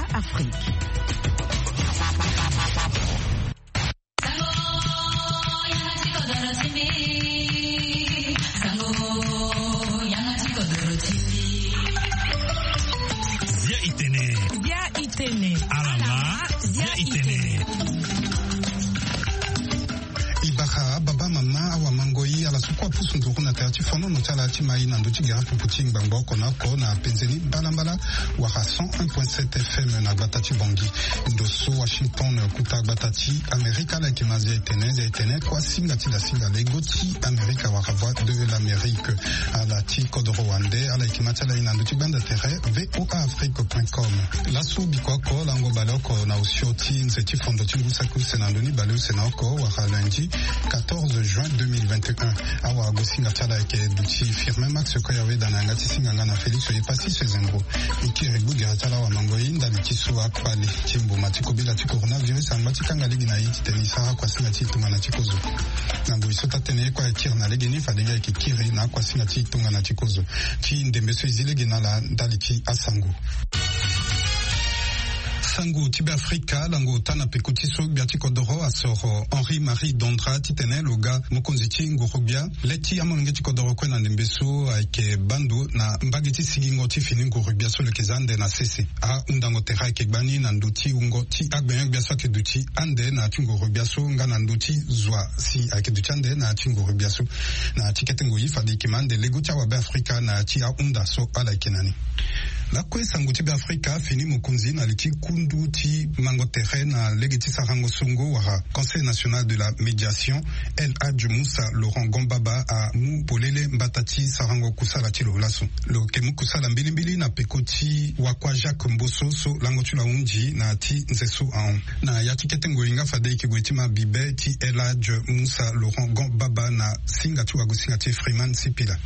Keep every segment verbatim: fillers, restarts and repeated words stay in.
Afrique. Zia Itene. Zia Itene. Alama. Zia Itene. Ibaka baba mama awa mangoi ala sukwa pusu nduku na teati fono no tala ati mai na nduti gara puputing bangbo kona ko na penzeni balambala waka cent un point sept F M na gbatati bongi ndoso Washington kuta gbatati Amerika la kimazia itene zia itene kwa singa tila singa legoti Amerika waka voix de l'Amérique ala ti kod Rwanda ala kimata la ina nduti banda tere voa afrique point com la su bikoko lango baloko na usioti nzeti fondo tingu saku senandoni balu senako waka lundi quatorze juin deux mille vingt et un awa gosinga tala ke duti firme max koyawe dana ngati singa ngana Felix oyepasi sezenro ikire bugira tala wa mangoi ndali tisu akpali timbu matiko bila ti coronavirus angati kanga ligi na yiti tenisa kwa singa ti tunga na tikozo nango isota tene kwa tire na ligi ni fadenga ke kire na kwa singa ti tunga na tikozo ti ndembeso izilege na la ndali ti asango Sango Tibé Africa, lango tana pekutiso biati kodoro asoro Henri Marie Dondra titene loga mokonziti ngurubia leti amonengeti kodoro kwena ndembeso aike bandu na mbagiti sigingo ti fini ngurubia so lekezande na sese a undango tera ke gbani na nduti ungo ti agben biaso ke duti ande na ngurubia so ngana nduti zwa si ake duti ande na ngurubia so na tikete ngoyi fadi kimande legutia wa Africa na ti a unda so ala kenani la kwe sango Tibé Africa fini mokonzi na liti kundu ti mango tere na legeti sarango songo wara Conseil national de la médiation El Hadj Moussa Laurent Gombaba a mu polele mbatati sarango kusala ti lolaso lo kemu kusala mbili mbili na pekoti wakwa Jacques Mboso so lango tula unji na ti nzeso aon na ya tikete ngoinga fade ki gwetima bibe ti El Hadj Moussa Laurent Gombaba na singa ti wagusinga ti Freeman Sipila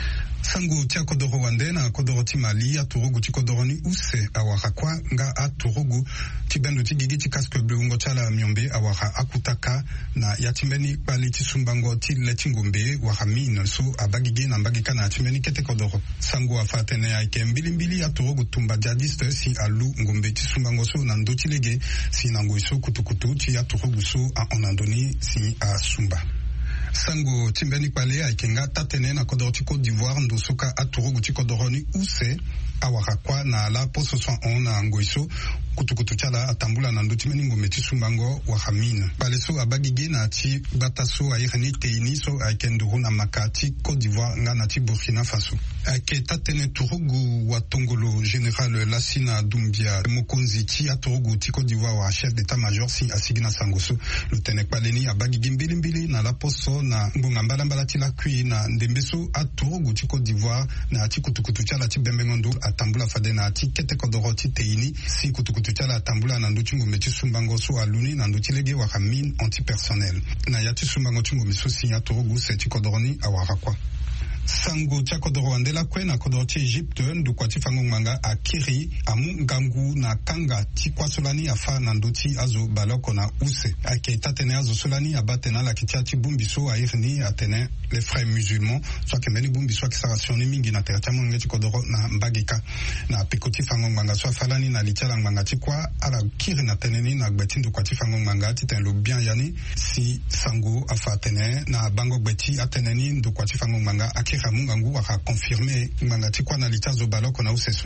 sango tia kodoro wande na kodoro ti Mali aturugu ti kodoro ni use awara kwa nga aturugu ti bendo ti gigi ti casque bleu ungo chala miombe awara akutaka na yatimbeni pali ti sumbango ti leti ngombe wara mine so abagigi na mbagika na yatimbeni kete kodoro sango afatene ya ike mbili mbili aturugu tumba jadiste si alu ngombe ti sumbango so na ndo ti lege si nango iso kutukutu ti aturugu so a onandoni si a sumba sango timbeni pale aikenga tatene na kodoro ti Côte d'Ivoire ndosoka aturugu ti kodoro ni use awara kwa na la poso soin on na ngoiso kutukutu chala atambula na nduti meni ngombe ti sumbango wa hamine pale so abagige na ti bataso aireni teini so aikenduru na makati Côte d'Ivoire nga na ti Burkina Faso ake tatene turugu wa tongolo général Lassina Doumbia mokonzi ti aturugu ti Côte d'Ivoire wa chef d'état-major si asigina sangoso lutene pale ni abagige mbili mbili na la poso na mbonga mbala mbala ti la kui na ndembeso aturugu ti Côte d'Ivoire na ti kutukutu chala ti bembengondo atambula fade na ti kete kodoro ti teini si kutukutu chala atambula na nduti ngombe ti sumbango so aluni na nduti lege waka mine antipersonnel na ya ti sumbango ti ngombe so si aturugu se ti kodoro ni awara kwa sango tia kodoro wandela kwe na kodoro ti Egypte ndu kwa ti fango manga akiri amu ngangu na kanga ti kwa solani afa na nduti azo baloko na use ake tatene azo solani abatena la kitia ti bumbi so airni atene les frères musulmans so ke meni bumbi so kisarationi mingi na terata monge ti kodoro na mbagika na pekoti fango manga so falani na litia manga ti kwa ala kiri na teneni na gbeti ndu kwa ti fango manga ti ten lo bien yani si sango afa atene na bango gbeti ateneni ndu kwa ti fango manga akira mungangu waka confirmer manga ti kwa na litia zo baloko na usesu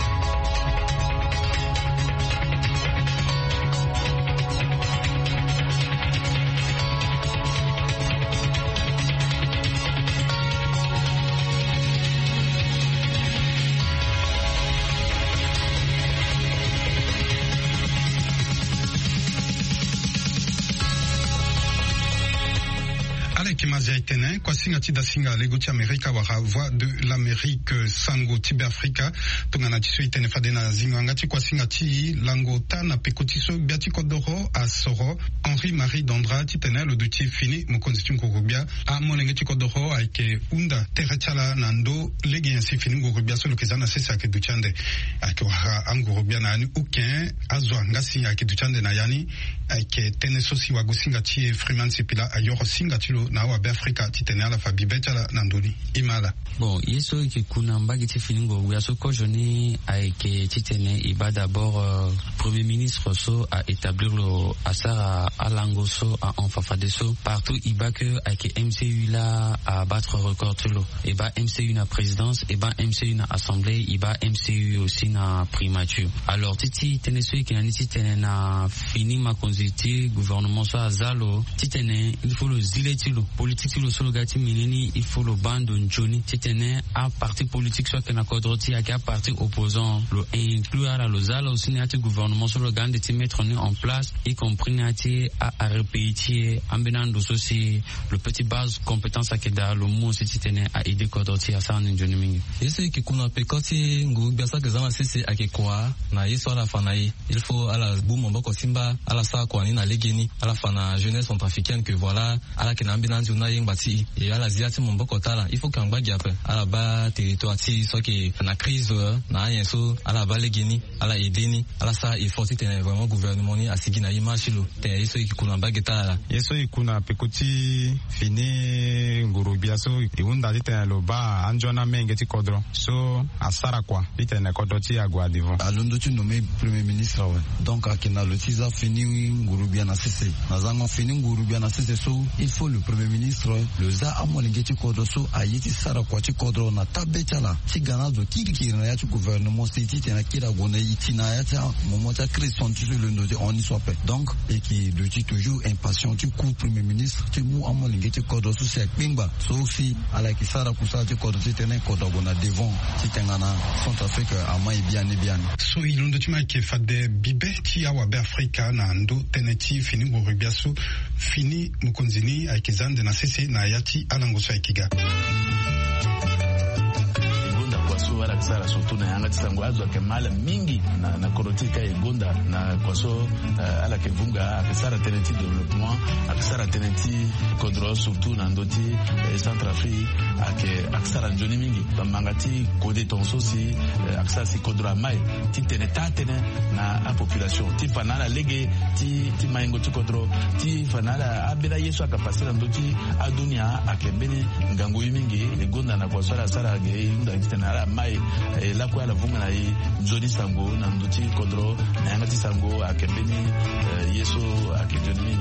Kimazia itene kwa singa ti da singa lego ti Amerika wara voix de l'Amérique sango Tibé Africa tongana ti so itene fade na zinganga ti kwa singa ti lango ta na pekoti so biati kodoro asoro Henri Marie Dondra ti tene lo duti fini mokonzi ti ngurubia a monenge ti kodoro aike unda tere chala na ndo lege yansi fini ngurubia so lokezana sese ake duchande ake wara ngurubia na yani uken azwa ngasi ake duchande na yani aike tene sosi wa gusinga chi Freeman Sipila ayoro singa chilo na wa Afrika titene ala fa bibetala nanduli imala. Bon, yeso ke kuna mbagi ti finingo ya so ko joni aike titene iba d'abord euh, premier ministre so a établir le asara alangoso a enfafadeso partout iba que aike M C U là à battre record tulo et ba M C U na présidence et ba M C U na assemblée iba M C U aussi na primature. Alors titi tene so ki na niti tene na fini ma konziti gouvernement so azalo titene il faut le ziletilo politique lo solo gati minini il faut le bando njoni titene a parti politique soit que na kodroti a parti opposant le inclure à la lozala aussi na gouvernement sur le gande ti mettre en place y compris na ti a a répéter ambenando aussi le petit base compétence à keda le mot c'est titene a aider kodroti à ça en njoni mingi yeso ki kuna pekoti ngu biasa ke zama sisi akekwa na yeso ala fanayi il faut ala boum mboko simba ala sa kwa ni na legeni ala fana jeunesse centrafricaine que voilà ala ke na ambenando na yeng bati et ala ziati mboko tala il faut kangba giape ala ba territoire ti so ke na crise na yeso ala ba legeni ala edeni ala sa il faut titene vraiment gouvernement ni asigi na image lo te yeso ki kuna ba geta yeso ikuna pekoti fini nguru biaso iunda titene lo ba anjona menge ti kodro so asara kwa titene kodro ti agwa devant alondo tu nommé premier ministre ouais. Donc akina le tiza fini nguru bia na sese na zango fini nguru bia na sese so il faut le premier ministre le za amolinge ti kodro so ayiti sara kwa ti kodro na tabetala ti ganazo kiki ki na ya ti gouvernement siti tena kira gona yiti na ya ta momota Christian tu le note on y soit donc et qui le dit toujours impatient tu coup premier ministre ti mu amolinge ti kodro so c'est pingba so aussi ala ki sara kusa ti kodro ti tena kodro gona devant ti tengana Centrafrique ama e bien e bien so ilondo ti ma ke fade bibeti awa be Afrika na ndo teneti fini nguru biaso fini mukonzini aikizande na sisi na yati alangoso aikiga wala kisara surtout na yanga tisango azo ke mala mingi na na korotika egonda na kwaso uh, ala ke vunga akisara teneti développement akisara teneti kodro surtout na ndoti eh, Centrafrique ake akisara njoni mingi bamangati kode tonso si uh, akisara si kodro mai ti teneta tene na a population ti fanala lege ti ti maingo ti kodro ti fanala abira yeso akapasira ndoti adunia akembeni ngango mingi egonda na kwaso ala sara ge inda tena mai e la kwa la vunga na yi nzoni sango na nduti kodro na yanga ti sango akembeni uh, yeso akejoni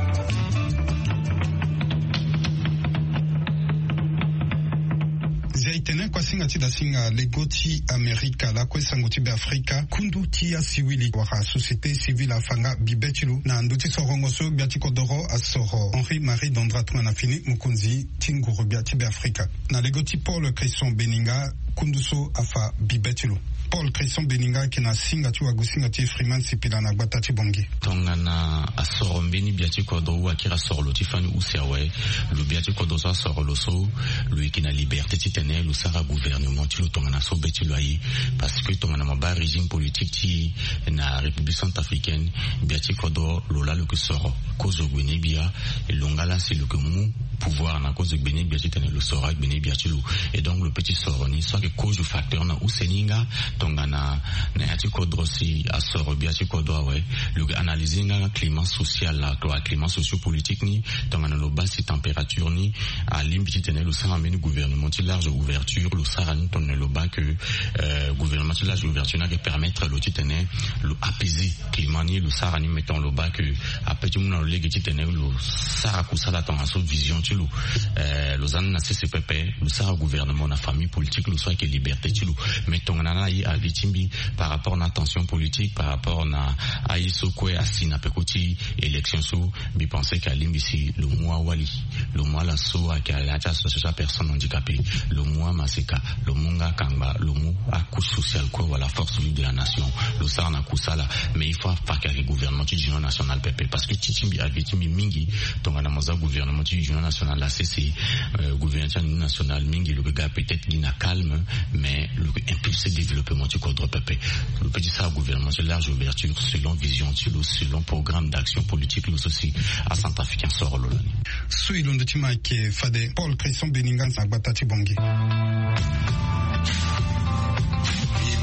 zaitene kwa singa ti da singa legoti Amerika la kwa sango ti be Afrika kundu ti asiwili waka société civile afanga bibetilu na nduti sorongo so biati kodoro asoro Henri Marie Dondra tuna fini mukunzi tinguru biati be Afrika na legoti Paul Christian Beninga kunduso afa bibetilu Paul Christian Beninga kina singa tu agusinga ti Freeman Sipila na batati bongi tongana asoro mbeni biati kodoro akira sorlo ti fani usewe lu biati kodoro so sorlo so lu kina liberté ti tene lu sara gouvernement ti lu tongana so beti lu ayi parce que tongana maba régime politique ti na République centrafricaine biati kodoro lu la lu que soro kozo gwene bia et longala c'est le que mu pouvoir na kozo gwene bia ti tene lu sora gwene bia ti lu et donc le petit soroni so que cause facteur na useninga tongana na yati kodro si asoro bia ti kodro ouais le analyser nga climat social la to climat socio-politique ni tongana lo basi température ni a limbi tene lo sara meni gouvernement ti large ouverture lo sara ni tonne lo ba que euh, gouvernement ti large ouverture na que permettre lo tene lo apaiser climat ni lo sara ni mettons lo ba que a petit moun lo legi tene lo sara ku sala ton aso vision ti lo euh lo zan na C C P P lo sara gouvernement na famille politique lo soit que liberté ti lo mettons na yi a vitimbi par rapport na tension politique par rapport na aiso kwe asina pekoti élection so bi penser qu'à limbisi le mois wali le mois la so a la association personne handicapée le mois maseka le munga kamba le mot à couche sociale quoi voilà force vive de la nation le sarna kusala mais il faut pas que le gouvernement du union national P P parce que titimbi a vitimbi mingi donc na maza gouvernement du union national la C C euh, gouvernement national mingi le gars peut-être il n'a calme mais le impulser développement du code P P le petit ça gouvernement c'est large ouverture selon vision selon programme d'action politique le aussi à Centrafricain sort le so ilondo ti ma ke fade Paul Christian Beninga na batati bongi ibara la mingi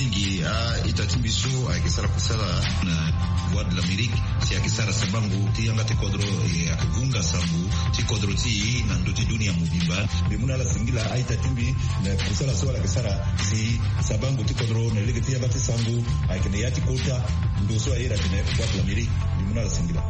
mingi a itatimbiso akisara kusala na voix de l'Amérique si akisara sabangu ti yanga te kodro e akagunga sambu ti kodro ti na ndoti dunia mubimba bimuna la singila a itatimbi na kusala sola akisara si sabangu ti kodro na lege ti yanga te sambu akine yati kota ndoso aira kine voix de l'Amérique bimuna la singila.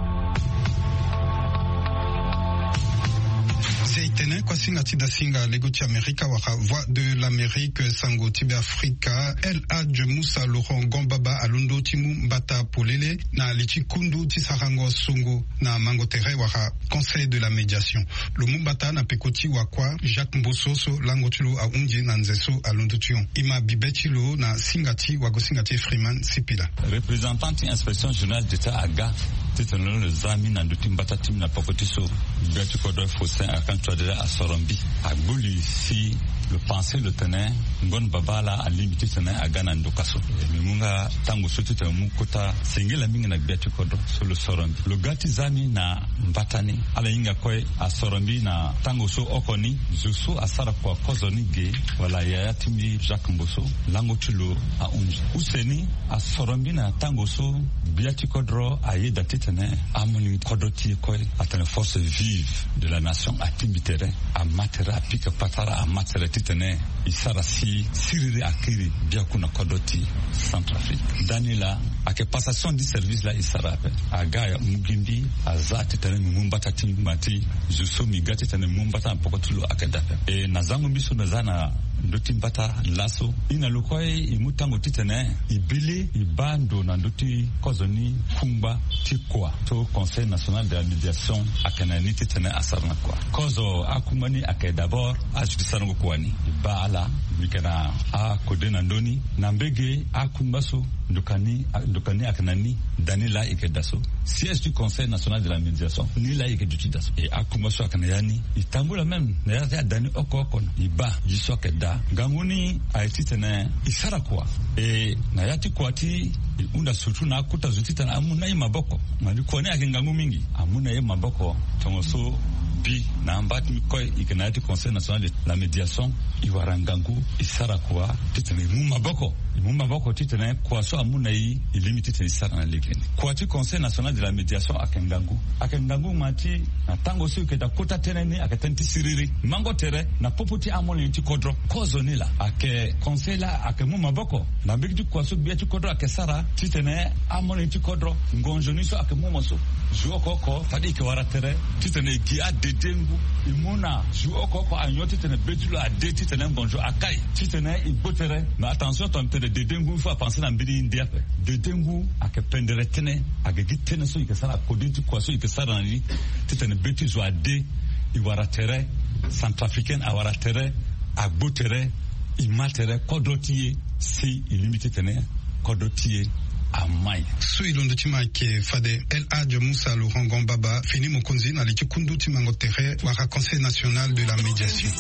Zeitene kwa singa tida singa legoti Amerika waka voix de l'Amérique sango tibe Afrika El Hadj Moussa Laurent Gombaba alundo timu mbata polele na lichi kundu tisarango songo na mangotere waka conseil de la médiation. Lumumbata na pekoti wakwa Jacques Mbososo lango tilo a unji na nzeso alundo tion. Ima bibetilo na singati wago singati Freeman Sipila. Représentante inspection générale d'État aga titano le zami na nduti mbata tim na pokotiso biatu kodo fosin akanto de a Sorombi a Buli si le pensée le tenait ngon babala a limité tenait à Ghana ndokaso munga tango sotu te mukota singela mingi na biatu kodo so le Sorombi le gati zami na mbatani ala inga koi a Sorombi na tango so okoni zusu asara kwa kozoni ge wala ya timi Jacques Mboso lango tulo a unji useni a Sorombi na tango so biatu kodro a yeda titene amoni kodoti koi atene force vive de la nation a timbitere a matera a pika patara a matera titene isara si siriri akiri bia kuna kodoti Centrafrique danila ake passation du service la isara pe a gaya mugimbi a za titene mumbata timbati juso migati titene mumbata pokotulo akedape e nazangu biso nazana ndoti mbata laso ina lokoi imutango titene ibili ibando na ndoti kozoni kumba tikwa to conseil national de la médiation akanani titene asarna kwa kozo akumani ake d'abord ajudisango kwani ibala mikana a kodena ndoni na mbege akumbaso ndokani ndokani akanani danila ikedaso siège du conseil national de la médiation ni la ikedudaso e akumbaso akanayani itambula même na ya dani okoko iba yiso keda nganguni aititene isara kwa e na yati kwati unda sutu na kuta zutitana amuna yi maboko malikuwa ni akingangu mingi amuna yi maboko tongoso bi na ambati mikoi ikenayati conseil national de la médiation iwarangangu isara kwa titene mu maboko mu maboko titene kwa so amuna yi ilimi titene isara na lekeni kwa ti conseil national de la médiation akengangu akengangu mati na tango so ikeda kota teneni akatenti siriri mango tere na popoti amoni nti kodro kozonila ake conseil la ake mu maboko na bigdi kwa so biati kodro ake sara titene amoni nti kodro ngonjoni so ake mu moso juoko ko fadi ke waratere titene gi adedengu imuna juoko ko anyoti tene betulo ade titene ngonjo akai titene ibotere na attention tomte de dedengu faut penser na mbidi india pe dedengu ake pendere tene ake gitene so ikesara kodinti kwa so ikesara ni titene betulo ade iwaratere Centrafricaine awaratere agbotere imatere kodotiye si illimité tene kodotiye amai sui londo tima ke fade El Hadj Moussa Laurent Gombaba fini mokonzi na liki kundu timango tere waka conseil national de la médiation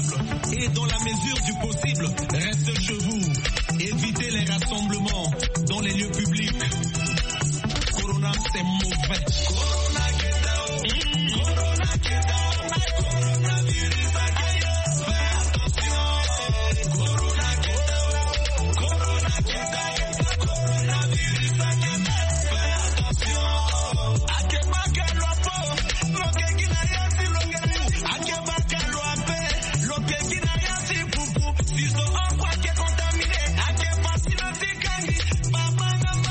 et dans la mesure du possible restez chez vous, évitez les rassemblements dans les lieux publics. Corona c'est mauvais. Corona get down. Corona get down. Coronavirus fais attention. Corona get down. Corona get down. Coronavirus fais attention. Akeba kalopo, loke kinayasi loke. Akeba kalope, loke kinayasi pupu. Siso akwa ke contaminé. Akeba silasi kangi, baba na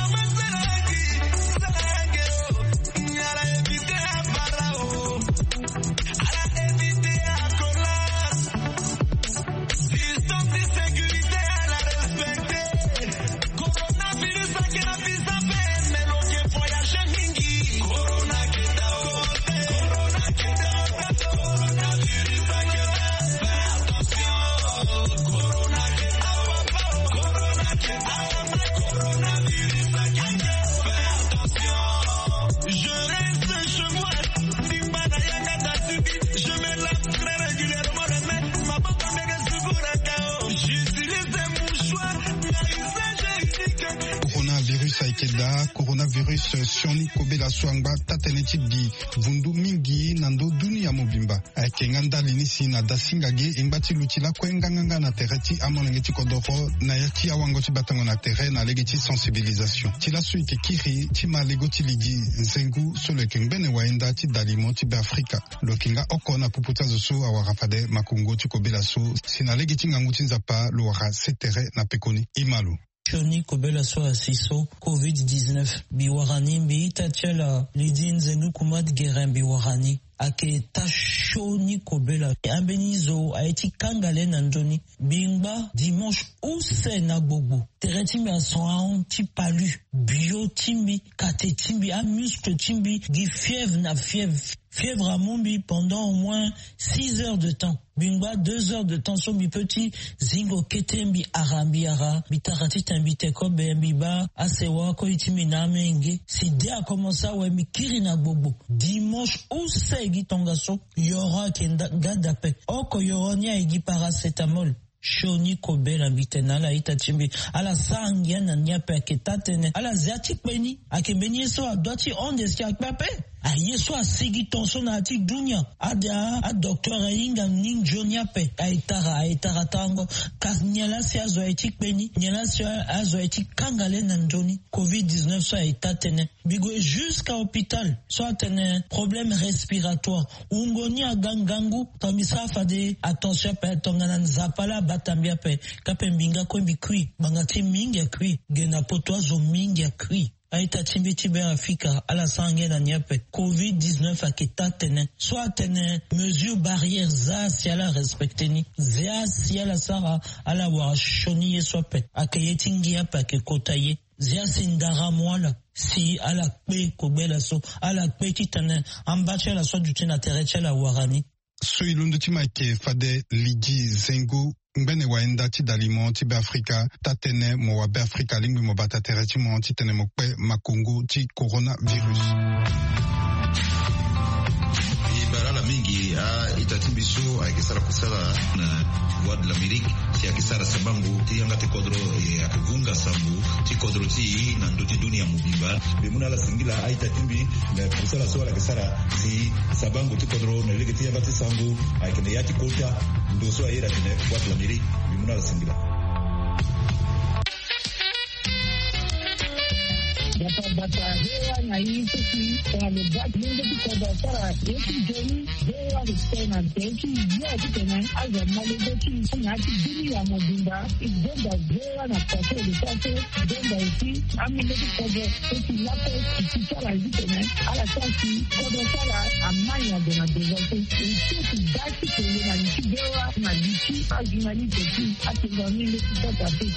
virus aikeda coronavirus sioni kobela swangba tateneti bi vundu mingi nando dunia mobimba aikenganda linisi na dasingage imbati lutila kwenganga na tereti amonengeti kodoro na yaki awango tibatango na terre na legeti sensibilisation tila suike kiri tima legoti lidi nzengu solo kengbene waenda ti dalimo ti be Afrika lokinga oko na puputa zoso awarafade makungo ti kobela so sina legeti ngangu tinzapa luara setere na pekoni imalu Shoni kobela so asiso covid dix-neuf biwarani bi tachela lidin zenu kumad geren biwarani ake tashoni kobela ambenizo aiti kangale nandoni bingba dimanche use na gbogbo teretimbi ason ti palu bio timbi kate timbi a muscle timbi gi fièvre na fièvre fièvre à mombi pendant au moins six heures de temps bingba deux heures de temps so mi petit zingo ketembi arambi ara bitarati tambi teko bembi ba asewa ko itimi na menge si de a commencé ouais mi kiri na gbogbo dimanche use gi tonga so yora kenda gadape oko yoronia igi paracetamol Shoni kobela bitena la ita chimbi ala sangia na nyape ketatene ala zati peni akembeni so adoti ondes ki akpepe a yeso asigi tonso na ati dunia ada a docteur inga ning jonia pe aitara aitara tango kasnyala si azo etik peni nyala si azo etik kangale na njoni covid dix-neuf so aitatene bigo jusqu'à hôpital so atene problème respiratoire ungoni agangangu tambisa fade attention pe tongana nzapala batambia pe kapembinga kwembi kwi bangati mingi kwi gena potwazo mingi kwi aita timbi tibe Afrika ala sangue na nyepe covid dix-neuf aketa tene soit tene mesure barrière za si ala respecte ni za si ala sara ala wa shoni yesope akayetingi apa ke kotaye zia sindara mwala si ala kpe kobela so ala kpe kitane ambache la so dutina tereche la warani so ilundu tima ke fade ligi zengu Mbene waenda ti dalimo ti be Afrika tatene mo wa be Afrika lingwi mo bata tereti mo ti tene mo kwe makungu ti coronavirus. Barala mingi a itatimbiso a kisara kusala na voie de l'Amérique si a kisara sambangu ti yangate kodro e akugunga sambu ti kodro ti na ndoti dunia mubimba bimuna la singila a itatimbi na kusala so la kisara si sabangu ti kodro na lege ti yangate sambu a kene yati kota ndo so a ira kene voie de l'Amérique bimuna la singila Bata bata hewa na hii sisi kwa lebaki mingi tukoda sara yeki joni hewa listena teki ya kitena aza malebeki na ati dini ya mobimba igenda hewa na pase lipase igenda usi amile tukoda teki lape kisara zitena ala kasi koda sara amanya dona devote iti dati kwenye na niki hewa na niki azimali teki ati ngamile tukoda teki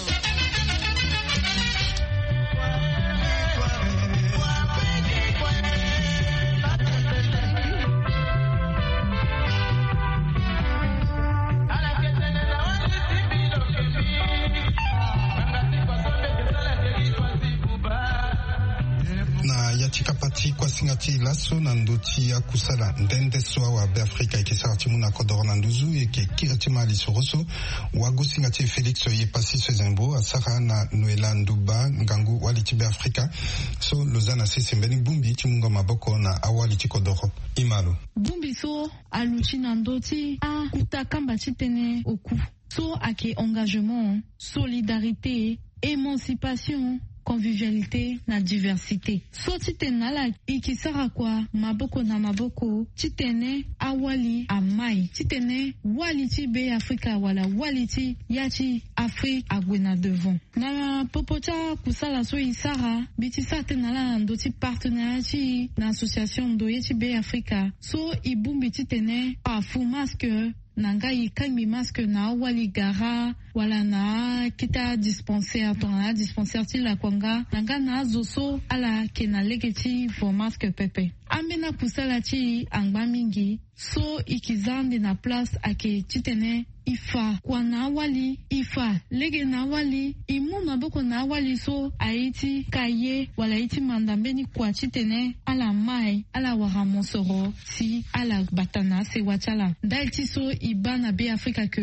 Tikapati kwa singati laso na ndoti ya kusala ndende soa wa be Afrika ikisara timu na kodoro na nduzu eke kiratima alisoroso wago singati Felix ye pasi sezembo asara na Noela Nduba ngangu wali tibe Afrika so lozana sisi mbeni bumbi timunga maboko na awali tikodoro imalo bumbi so aluchi na ndoti a kutakamba chitene oku so ake engagement solidarité émancipation convivialité na diversité. So titena la ikisara kwa maboko na maboko titene awali amai titene waliti be Afrika wala waliti yati Afrika agwena devant. Na popota kusala so isara bitisa tena la ndoti partenariat na association ndoyeti be Afrika so ibumbi titene afu masque nanga yikangi masque na wali gara wala na kita dispensaire tona dispensaire ti la kwanga nanga na zoso ala kena legeti for masque pepe amena kusala ti angba mingi so ikizande na place ake titene ifa kwa na wali ifa lege na wali imu maboko na wali so aiti kaye wala iti mandambeni kwa titene ala mai ala waramonsoro si ala batana se wachala dalti so ibana be Afrika ke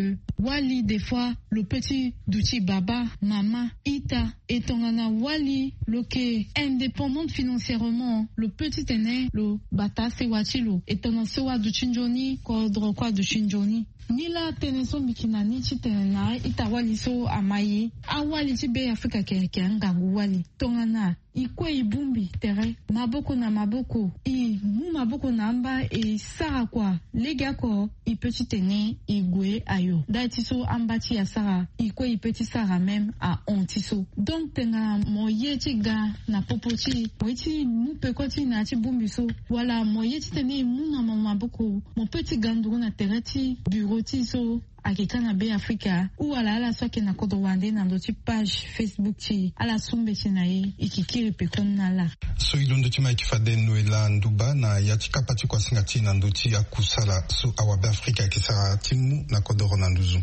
wali des fois le petit duchi baba mama ita et tongana wali le que indépendante financièrement le petit aîné le bata se wachilo et tongana se wa duchinjoni kodro kwa duchinjoni nila teneso mikina ni chitena ita wali so amayi awali chibe Afrika ke ke ngangu wali tongana ikwe ibumbi tere maboko na maboko i mu maboko na amba e sara kwa lega ko i petit tene igwe ayo datiso amba ti ya sara ikwe i petit sara même a ontiso donc tenga moye ti ga na popoti weti mu pekoti na ti bumbi so wala moye ti tene mu na maboko mon petit gandou na tere ti bureau ti so akikana be Afrika ou ala ala soke na kodo wande na ndo ti page Facebook ti ala sumbe ti na ye ikikiri pe kon na la so ilondo ti mai kifade noela nduba na ya ti kapati kwa singa ti na ndo ti akusala so awa be Afrika kisara timu na kodo ronanduzu.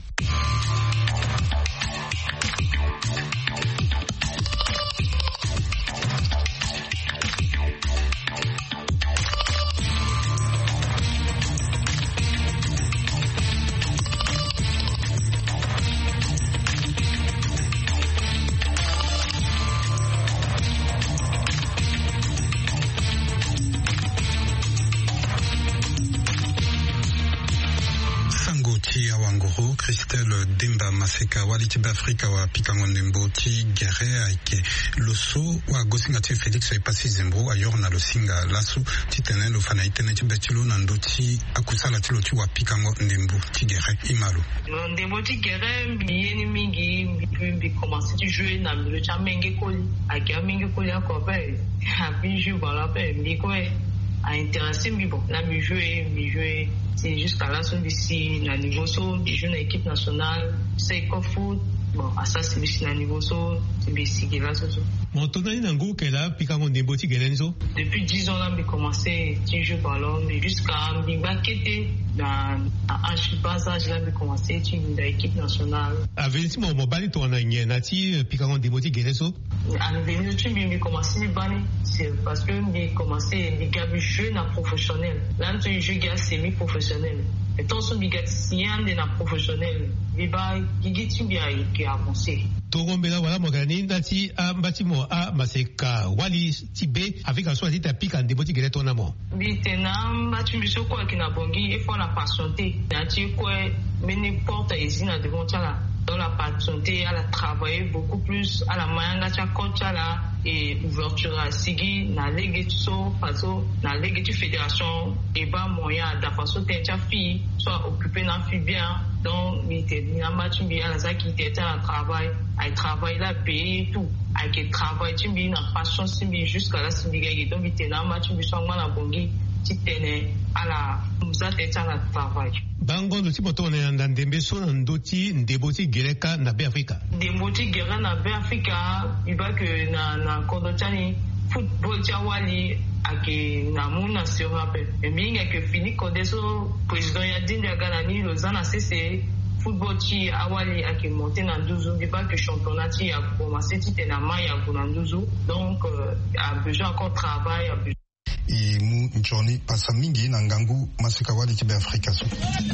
Christelle Demba Maseka walitibe Afrika wa pikango ndembo ti gere aike loso wa gosinga ti Felix epasi zembro ayor na losinga lasu ti tene lo fana itene ti betilo na ndo ti akusala ti lo ti wa pikango ndembo ti gere imalo ndembo ti gere yeni mingi bi commencer ti jouer na mbilo ti amenge koli ake amenge koli akope api jou bala pe mbikwe a intéressé mais bon là me jouer me jouer c'est jusqu'à là sur ici na niveau so je joue dans l'équipe nationale c'est quoi foot bon à ça c'est ici na niveau so c'est ici qui là so mon tonali nango kela pikango ndembo ti gelenzo depuis dix ans là me commencé ti jouer ballon mais jusqu'à me bakete na âge bas âge là me commencé ti dans l'équipe nationale avec mo mo bali to na nyena ti pikango ndembo ti gelenzo à venir tu me commencé bani c'est parce que me commencé me gabi jouer na professionnel là tu joues gars semi professionnel et tant son bigat sien de na professionnel viba gigiti bia qui a avancé togombela wala mogani ndati a batimo a maseka wali tibe avec un soir ta pique en déboti gele tona mo bitena batimi so quoi qui na bongi il faut la patienter ndati quoi mais n'importe ici na devant ça dans la patienter elle a travaillé beaucoup plus à la manga cha coach là et ouverture à sigi na ligue so paso na ligue de fédération et ba moyen da façon t'es fille soit occupée na fille bien donc il était na match bien là ça qui était en travail elle travaille là payer tout elle travaille tu bien na passion simbi jusqu'à la simbi donc il était na match bien soit na bongi ti tene ala musa te tana travail bango ndo ti poto na ndembe so na ndoti ndeboti gereka na be Afrika ndeboti gera na be Afrika iba que na na kodotani football ti awali ake na muna se rappel e minga que fini kodeso président ya dinda gana ni lozana cc football ti awali ake monter na douze iba que championnat ti a commencé ti te na mai ya na douze donc euh, a besoin encore travail a besoin i mu njoni pasa mingi na ngangu masika wali tibe Afrika so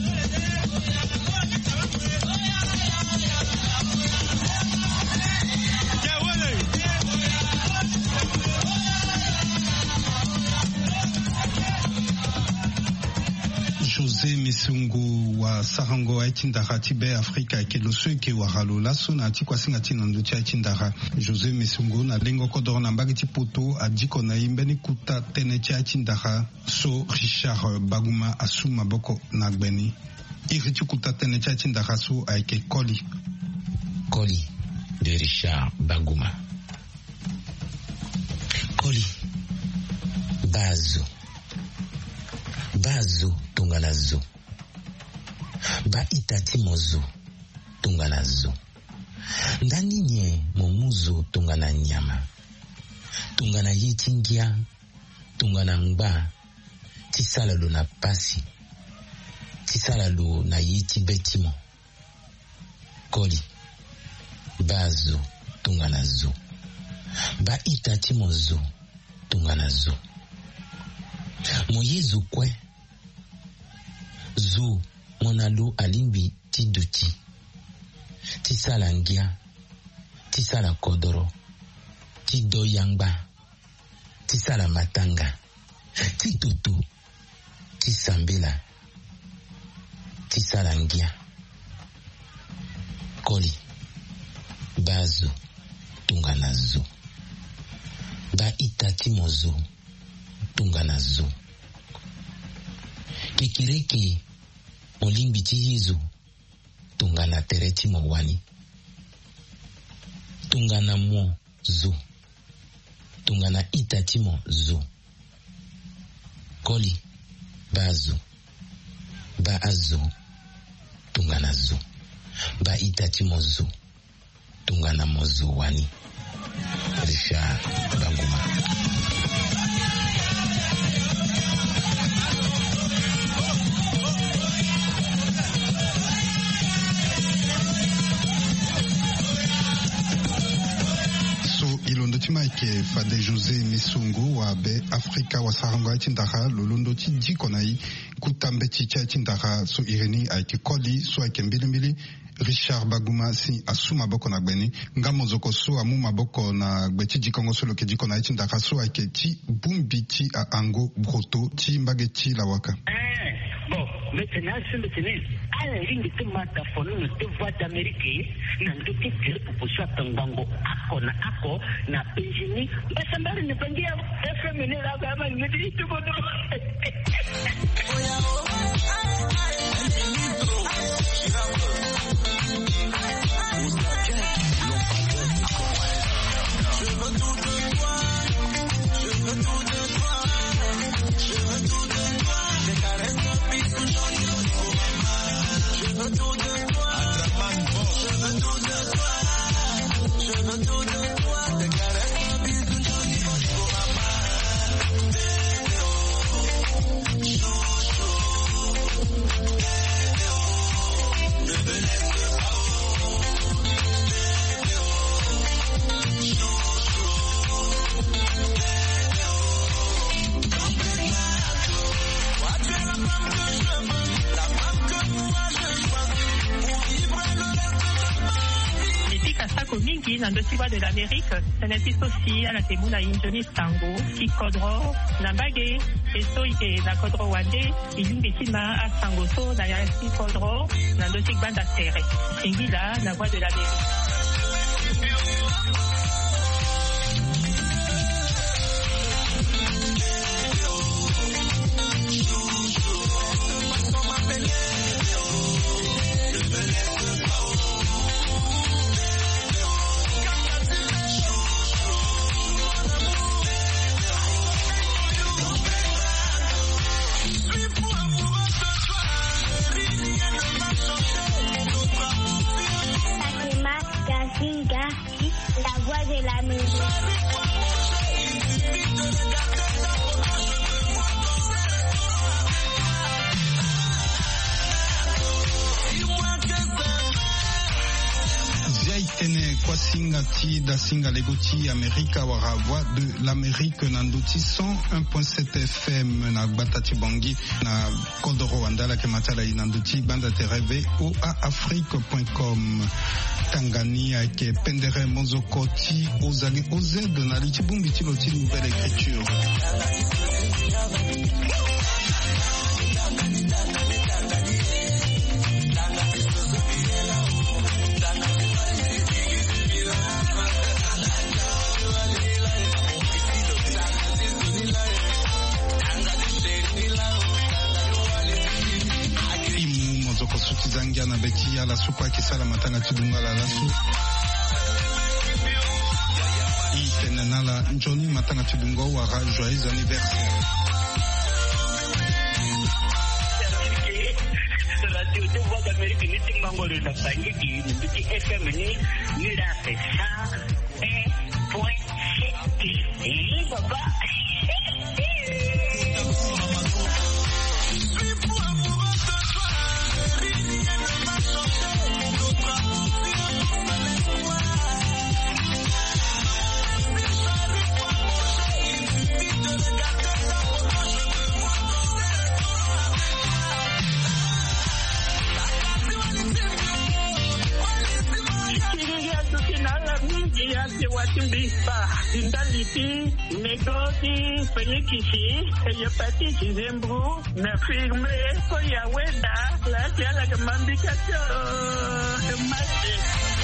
José Misungu wa Sarango Aitindara tibe Afrika ke loso ke waralo laso na tikwa singa tinando cha Aitindara José Misungu na lengo kodoro na mbagi tipoto adiko na imbeni kuta tene cha Aitindara so Richard Baguma asuma boko na gbeni iri kuta tene cha Aitindara so aike Koli Koli de Richard Baguma Koli Bazo Bazo tunganazo ba itati mozo tunganazo ndani nye momuzo tungana nyama tungana yitingia tungana ngba tisala lo na pasi tisala lo na yiti betimo Koli bazo tunganazo ba itati mozo tunganazo moyezu kwe Zo monalo alimbi tiduti tisala ngia, tisala kodoro, tido yangba, tisala matanga, titutu, tisambela, tisala ngia, koli, bazo, tunganazo, ba itati mozo, tunganazo, kekireke, molimbi tihizo, tungana tereti mowani, tungana mo zo, tungana itati mo zo, koli, bazo, ba azo, tungana zo, ba itati mo zo, tungana mo zo wani. Richard Banguma. Ilondo ti maike Fade José Misungu wa be Afrika wa saranga tindara lolondo ti dikonai kutambe ti cha tindara so ireni aike koli so aike mbili mbili. Richard Baguma si asuma boko na gbeni ngamo zoko so amu maboko na gbeti dikongo so loke dikona iti ndaka so aike ti bumbi ti a ango broto ti mbage ti lawaka. Bon, maintenant, ce maintenant, à la ligne de Matafono, de voix d'Amérique, n'a pas été tiré pour pousser ton bango, ako na ako, na pensioni, bah ça m'a ne pas dire, F M N là, bah me dit tout bon. Je veux tout de toi, je veux tout de toi, je veux tout de toi, des caresses de bisous jolis pour maman. Je veux tout de toi, je veux tout de toi, je veux tout de toi, des caresses de bisous jolis pour maman. Bébé, chouchou, bébé, bébé, laisse pas. Mingi na ndotiwa de l'Amérique, senetisi aussi ala temuna injoni sango, ki kodro, na mbage, eso ike na kodro wande, ilingi tima a sango so na ya si kodro, na ndotik banda tere. Ingila na voix de l'Amérique. La voix de l'Amérique. Ziaitene kwa singa ti da singa legoti Amerika wara voix de l'Amérique nandoti cent un point sept F M na batati bangi na kodoro wandala ke matala inandoti banda tereve o a afrique point com. Tangania ke pendere mozoko ti ozali oze de na liti bumbi ti loti nouvelle écriture. Zangia na beti ala supa kisala matanga tidunga la lasu itenenala njoni matanga tidunga wara joyeux anniversaire. Radio de voix d'Amérique ni timbango le napangi ki ni petit F M ni ni la pesa un point sept. Eh baba. Nati, Negoti, Fenikisi, Yopati Kizembru, Nafirme, Koyaweda, La Tiala Mambikato, Masi.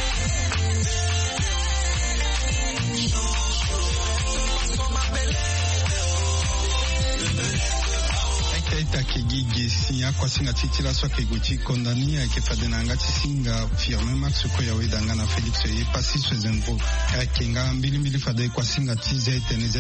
Ita kigigi sinya kwa singa titila so keguchi kondani ya kefadenanga tisinga firme max ko ya wedanga na Felix ye pasi so zenvo ya kenga mbili mbili fade kwa singa tize teneze